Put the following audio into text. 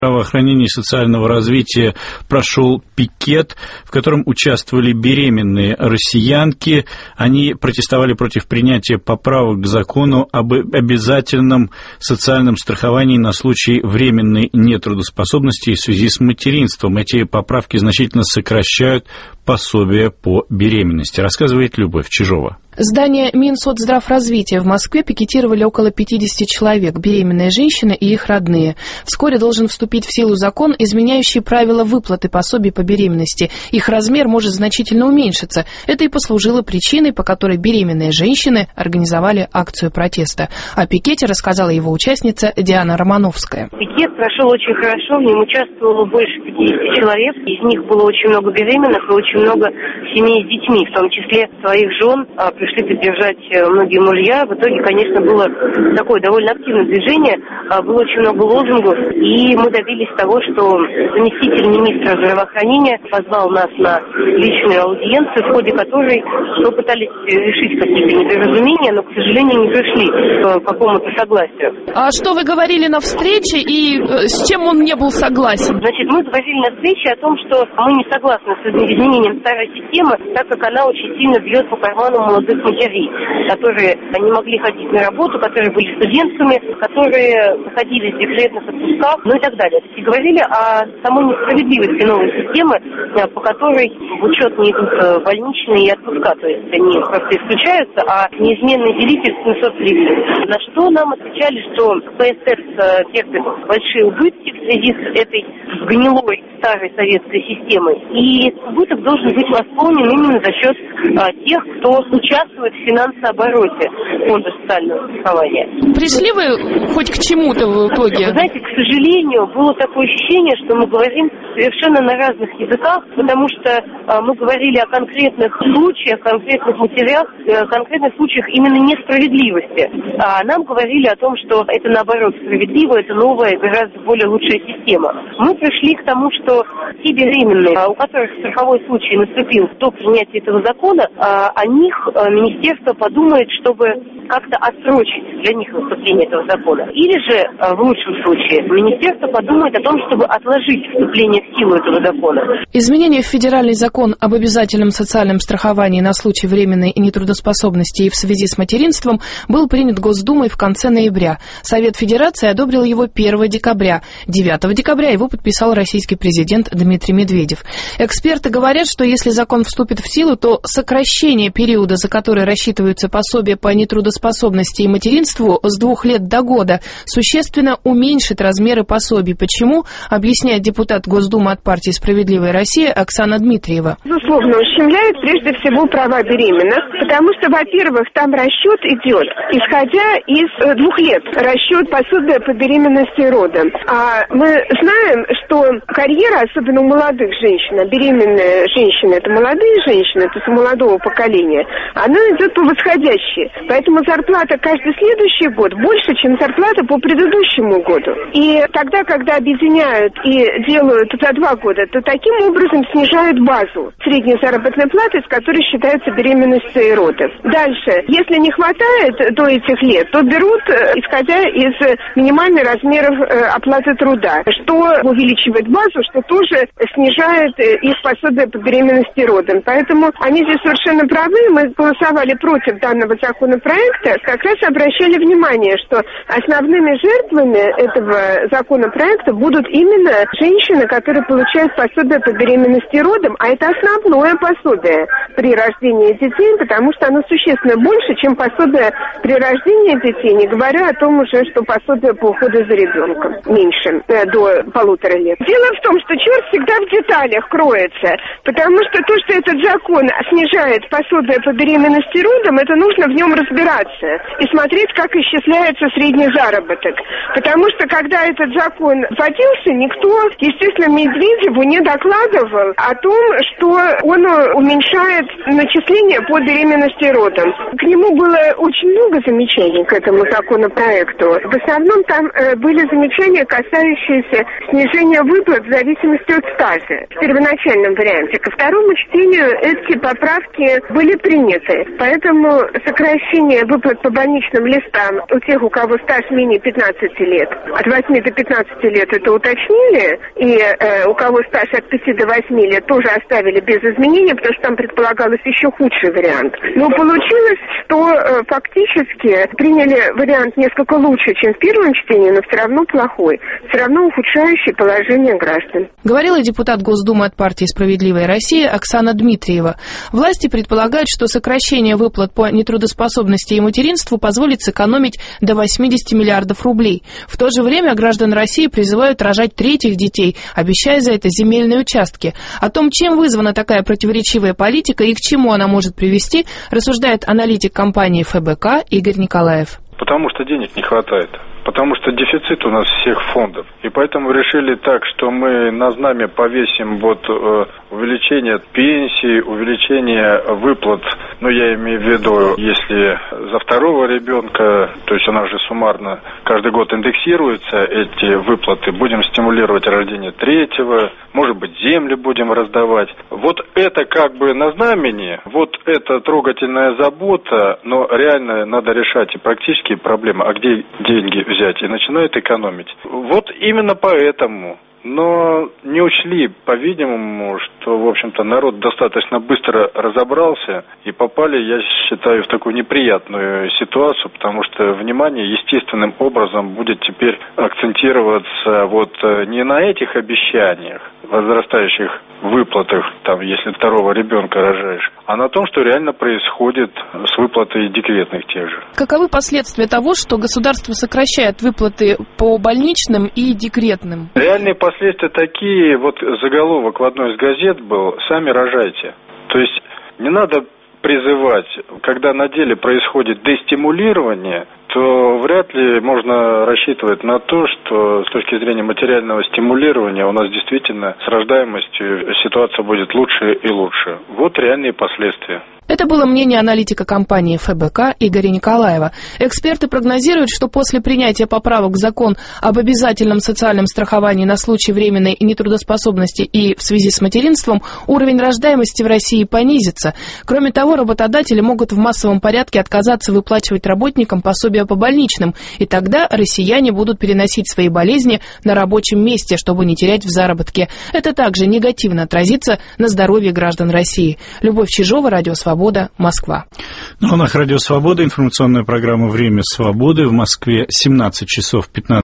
Здравоохранения и социального развития прошел пикет, в котором участвовали беременные россиянки. Они протестовали против принятия поправок к закону об обязательном социальном страховании на случай временной нетрудоспособности в связи с материнством. Эти поправки значительно сокращают пособие по беременности, рассказывает Любовь Чижова. Здание Минсоцздравразвития в Москве пикетировали около 50 человек, беременные женщины и их родные. Вскоре должен вступить в силу закон, изменяющий правила выплаты пособий по беременности. Их размер может значительно уменьшиться. Это и послужило причиной, по которой беременные женщины организовали акцию протеста. О пикете рассказала его участница Диана Романовская. Пикет прошел очень хорошо, в нем участвовало больше 50 человек. Из них было очень много беременных и очень много семей с детьми, в том числе своих жен. Пришли поддержать многие мужья. В итоге, конечно, было такое довольно активное движение, было очень много лозунгов, и мы добились того, что заместитель министра здравоохранения позвал нас на личную аудиенцию, в ходе которой мы пытались решить какие-то недоразумения, но, к сожалению, не пришли к какому-то согласию. А что вы говорили на встрече и с чем он не был согласен? Значит, мы говорили на встрече о том, что мы не согласны с изменением старой системы, так как она очень сильно бьет по карману молодых матерей, которые не могли ходить на работу, которые были студентками, которые находились в декретных отпусках, ну и так далее. То есть говорили о самой несправедливости новой системы, по которой в учет не идут больничные и отпуска, то есть они просто исключаются, а неизменный делитель 730. На что нам отвечали, что КПСС терпит большие убытки в связи с этой гнилой старой советской системой, и убыток должен быть восполнен именно за счет тех, кто участвует в финансообороте фонда социального страхования. Пришли вы хоть к чему-то в итоге? Вы знаете, к сожалению, было такое ощущение, что мы говорим совершенно на разных языках, потому что мы говорили о конкретных случаях, конкретных материалах, конкретных случаях именно несправедливости. А нам говорили о том, что это наоборот справедливо, это новая, гораздо более лучшая система. Мы пришли к тому, что те беременные, у которых страховой случай наступил до принятия этого закона, о них министерство подумает, чтобы как-то отсрочить для них наступление этого закона. Или же, в лучшем случае, министерство подумает о том, чтобы отложить вступление в силу этого закона. Изменение в федеральный закон об обязательном социальном страховании на случай временной нетрудоспособности и в связи с материнством был принят Госдумой в конце ноября. Совет Федерации одобрил его 1 декабря. 9 декабря его подписал российский президент Дмитрий Медведев. Эксперты говорят, что если закон вступит в силу, то сокращение периода, за который рассчитываются пособия по нетрудоспособности и материнству, с 2 лет до года, существенно уменьшит размеры пособий. Почему, объясняет депутат Госдумы от партии «Справедливая Россия» Оксана Дмитриева. Безусловно, ущемляет прежде всего права беременных, потому что, во-первых, там расчет идет, исходя из 2 лет, расчет пособия по беременности и родам. А мы знаем, что карьера, особенно у молодых женщин, беременные женщины, это молодые женщины, это у молодого поколения, она идет по восходящей. Поэтому зарплата каждый следующий год больше, чем зарплата по предыдущему году. И тогда, когда объединяют и делают за 2 года, то таким образом снижают базу средней заработной платы, с которой считается беременность и роды. Дальше, если не хватает до этих лет, то берут, исходя из минимальных размеров оплаты труда, что увеличивает базу, что тоже снижает их пособие по беременности и родам. Поэтому они здесь совершенно правы. Мы голосовали против данного законопроекта, как раз обращали внимание, что основными жертвами этого законопроекта будут именно женщины, которые получают пособие по беременности и родам, а это основное пособие при рождении детей, потому что оно существенно больше, чем пособие при рождении детей, не говоря о том уже, что пособие по уходу за ребенком меньше, до 1,5 лет. Дело в том, что черт всегда в деталях кроется, потому что то, что этот закон снижает пособие по беременности и родам, это нужно в нем разбираться и смотреть, как исчисляется средний заработок. Потому что, когда этот закон вводился, никто, естественно, Медведеву не докладывал о том, что он уменьшает начисление по беременности и родам. К нему было очень много замечаний к этому законопроекту. В основном там были замечания, касающиеся снижения выплат в зависимости от стажа в первоначальном варианте. Ко второму чтению эти поправки были приняты. Поэтому сокращение выплат по больничным листам у тех, у кого стаж менее 15 лет. От 8 до 15 лет это уточнили, и у кого стаж от 5 до 8 лет тоже оставили без изменений, потому что там предполагалось еще худший вариант. Но получилось, что фактически приняли вариант несколько лучше, чем в первом чтении, но все равно плохой, все равно ухудшающий положение граждан. Говорила депутат Госдумы от партии «Справедливая Россия» Оксана Дмитриева. Власти предполагают, что сокращение выплат по нетрудоспособности и материнству позволит сэкономить до 80 миллиардов рублей. В то же время граждан России призывают рожать третьих детей, обещая за это земельные участки. О том, чем вызвана такая противоречивая политика и к чему она может привести, рассуждает аналитик компании ФБК Игорь Николаев. Потому что денег не хватает. Потому что дефицит у нас всех фондов. И поэтому решили так, что мы на знамя повесим увеличение пенсий, увеличение выплат. Я имею в виду, если за второго ребенка, то есть у нас же суммарно каждый год индексируются эти выплаты, будем стимулировать рождение третьего, может быть, земли будем раздавать. Это как бы на знамени, это трогательная забота, но реально надо решать и практические проблемы. А где деньги взять? И начинают экономить. Именно поэтому. Но не учли, по-видимому, что, в общем-то, народ достаточно быстро разобрался и попали, я считаю, в такую неприятную ситуацию, потому что внимание естественным образом будет теперь акцентироваться не на этих обещаниях, возрастающих выплатах, если второго ребенка рожаешь, а на том, что реально происходит с выплатой декретных тех же. Каковы последствия того, что государство сокращает выплаты по больничным и декретным? Реальные последствия такие, заголовок в одной из газет был «Сами рожайте». То есть не надо призывать, когда на деле происходит дестимулирование, то вряд ли можно рассчитывать на то, что с точки зрения материального стимулирования у нас действительно с рождаемостью ситуация будет лучше и лучше. Реальные последствия. Это было мнение аналитика компании ФБК Игоря Николаева. Эксперты прогнозируют, что после принятия поправок в закон об обязательном социальном страховании на случай временной нетрудоспособности и в связи с материнством уровень рождаемости в России понизится. Кроме того, работодатели могут в массовом порядке отказаться выплачивать работникам пособия по больничным, и тогда россияне будут переносить свои болезни на рабочем месте, чтобы не терять в заработке. Это также негативно отразится на здоровье граждан России. Любовь Чижова, Радио Свобода, Москва. На волнах Радио Свобода информационная программа «Время свободы». В Москве 17 часов 15